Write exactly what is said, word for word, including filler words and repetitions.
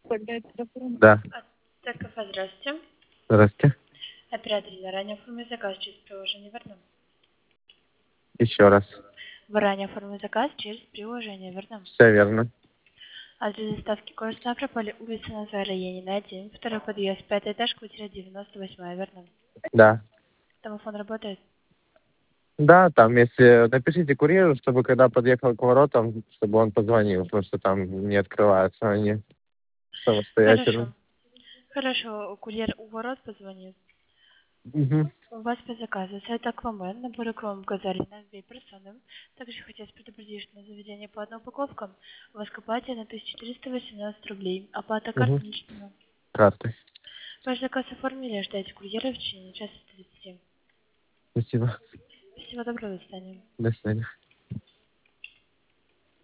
Да. Так, кафе, здравствуйте. Здравствуйте. Оператор, заранее оформили заказ через приложение, верно? Еще раз. Вы ранее оформили заказ через приложение, верно? Все верно. Адрес доставки город Ставрополь, улица Назара Ленина, один, второй подъезд, пятый этаж, квартира девяносто восемь, верно? Да. Домофон работает? Да, там, если напишите курьеру, чтобы когда подъехал к воротам, чтобы он позвонил, потому что там не открываются они самостоятельно. Хорошо. Хорошо, курьер у ворот позвонит. Угу. У вас по заказу сайт Аквамен, набор аквам указали на две персоны. Также хотелось предупредить, что на заведение по одной упаковкам у вас компания на тысячу триста восемнадцать рублей. Оплата Угу. карты наличными. Картой. Ваш заказ оформили, ждайте курьера в течение часа тридцати. Спасибо. Всего доброго, до свидания. До свидания.